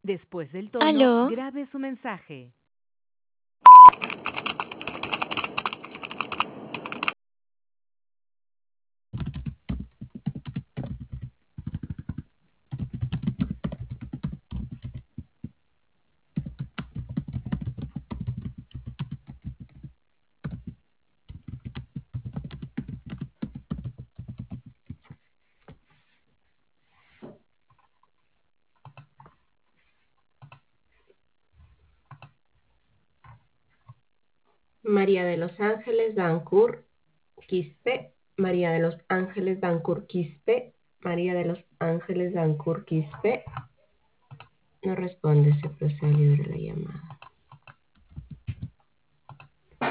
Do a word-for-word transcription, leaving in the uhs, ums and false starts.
Después del tono, ¿Aló? grabe su mensaje. María de los Ángeles Dancourt Quispe, María de los Ángeles Dancourt Quispe, María de los Ángeles Dancourt Quispe. No responde, se procede a libre la llamada.